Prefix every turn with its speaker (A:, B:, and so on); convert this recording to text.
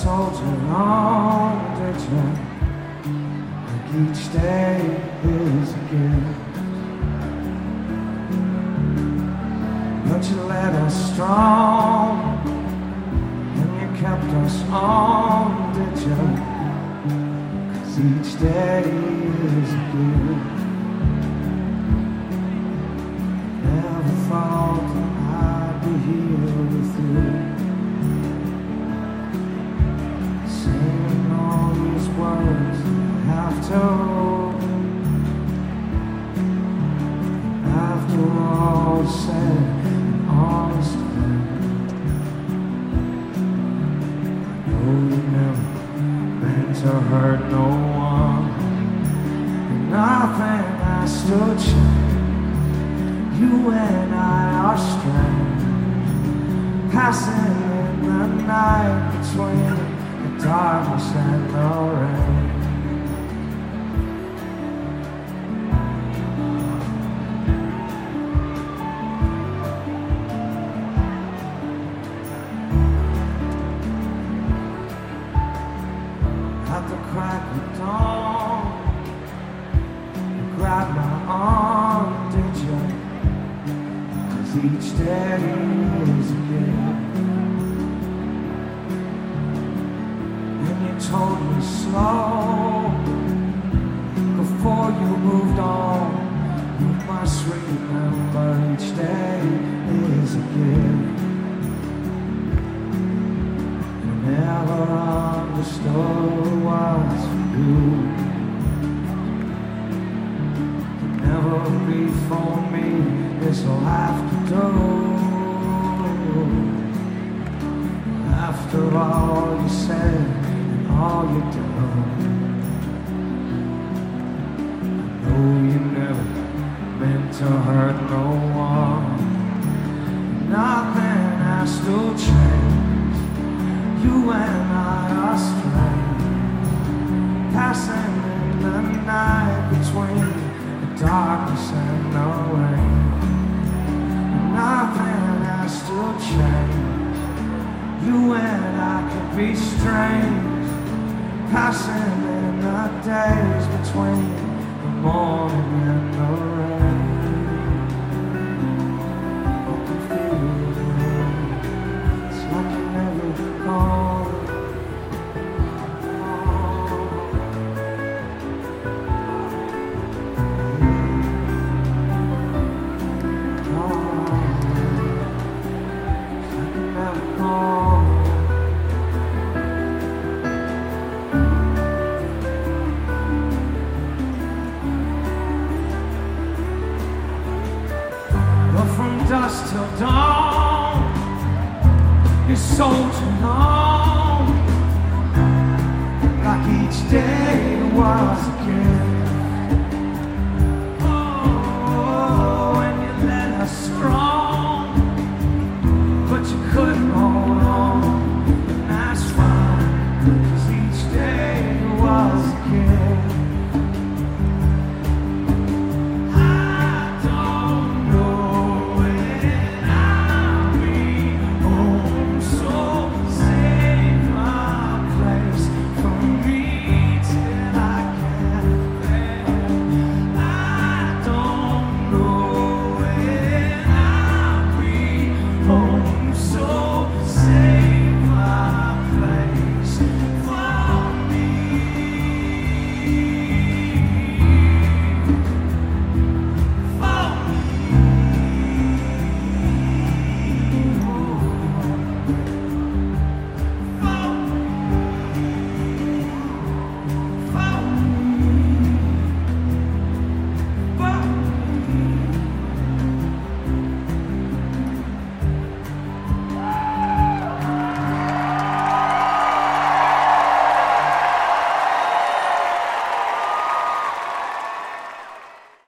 A: soldier on, did you? Like each day is a gift. But you led us strong, and you kept us on, did you? 'Cause each day is a gift. Never thought that I'd be here with you, saying all these words I have told. After all is said and honest, I know you never meant to hurt no one, and nothing has to change. You and I are strange, passing in the night between the darkness and the rain. At the crack of dawn, you grabbed my arm, did you? 'Cause each day is a gift. And you told me slow, before you moved on, you must remember each day is a gift. You never understood what's for you. Never be for me, this'll have to do. After all you said and all you done, I know you never meant to hurt no one. Nothing has to change. You and I are strange, passing in the night between darkness and the rain. Nothing has to change. You and I could be strange, passing in the days between the morning and the rain. I can feel it. It's like you never gone. Dusk till dawn, you soldiering on, like each day was a gift.